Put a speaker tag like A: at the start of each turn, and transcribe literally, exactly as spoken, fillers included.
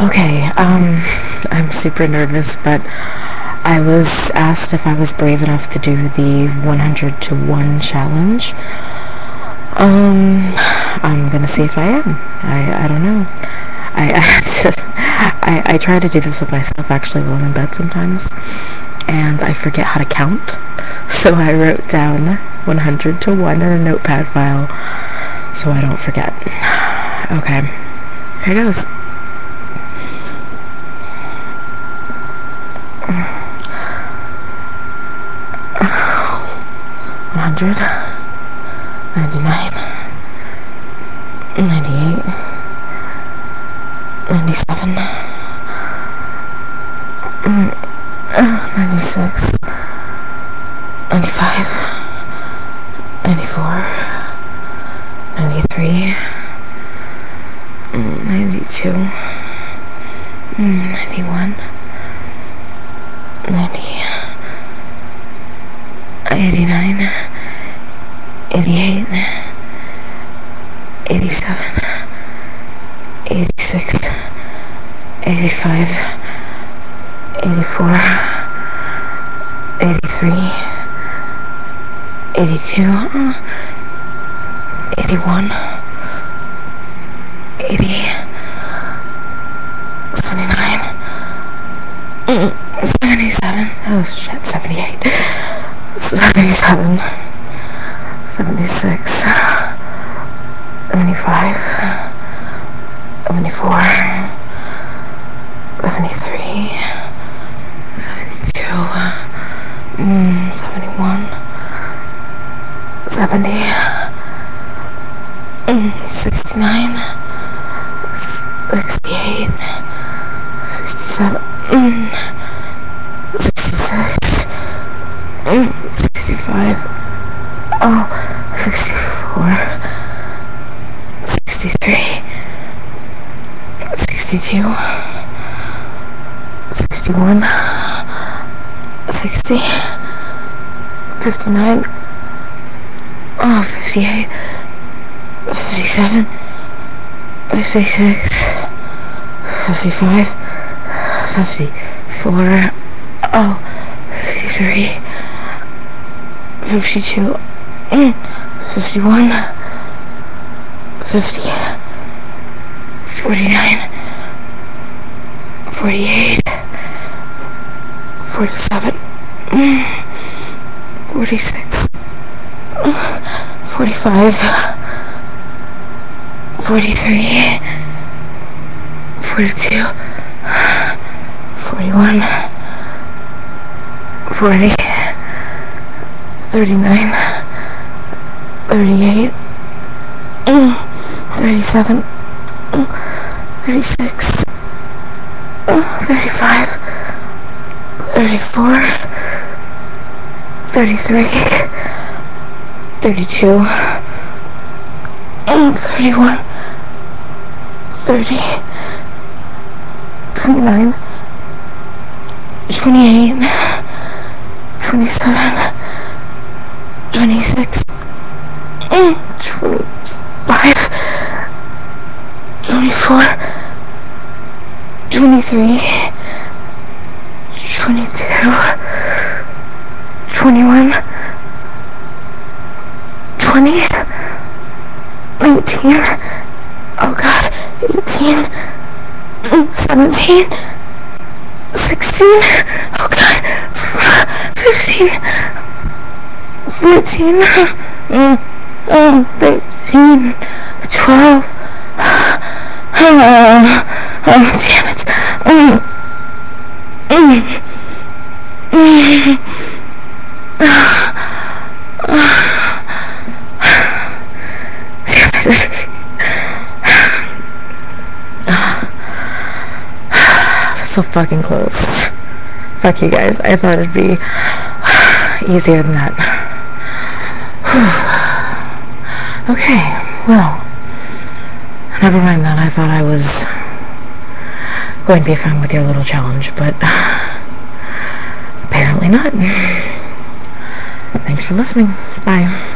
A: Okay, um, I'm super nervous, but I was asked if I was brave enough to do the one hundred to one challenge. Um, I'm gonna see if I am. I, I don't know. I, I had to, I, I try to do this with myself actually while I'm in bed sometimes, and I forget how to count, so I wrote down one hundred to one in a notepad file so I don't forget. Okay, here goes. one hundred, ninety-nine, ninety-eight, ninety-seven, ninety-six, ninety-five, ninety-four, ninety-three, ninety-two, ninety-one, ninety, eighty-nine, eighty-eight, eighty-seven, eighty-six, eighty-five, eighty-four, eighty-three, eighty-two, eighty-one, eighty, seventy-nine, seventy-seven, oh shit, seventy-eight, seventy-seven, seventy-six, seventy-five, seventy-four, seventy-three, seventy-two, mm, seventy-one, seventy, mm, sixty-nine, sixty-eight, sixty-seven, mm, sixty-six, mm, sixty-five, oh, sixty-four, sixty-three, sixty-two, sixty-one, sixty, fifty-nine, oh, fifty-eight, fifty-seven, fifty-six, fifty-five, fifty-four, oh, fifty-three, fifty-two, fifty-one, fifty, forty-nine, forty-eight, forty-seven, forty-six, forty-five, forty-three, forty-two, forty-one, forty, thirty-nine, thirty-eight, thirty-seven, thirty-six, thirty-five, thirty-four, thirty-three, thirty-two, thirty-one, thirty, twenty-nine, twenty-eight, twenty-seven, twenty-six, twenty-five, twenty-four, twenty-three, twenty-two, twenty-one, twenty, nineteen, oh god, eighteen, seventeen, sixteen, oh god, fifteen, fourteen, mm, mm, thirteen, twelve, oh, oh damn it, mm, mm, mm, damn it, so fucking close. Fuck you guys, I thought it'd be easier than that. Okay, well, never mind that. I thought I was going to be fun with your little challenge, but apparently not. Thanks for listening. Bye.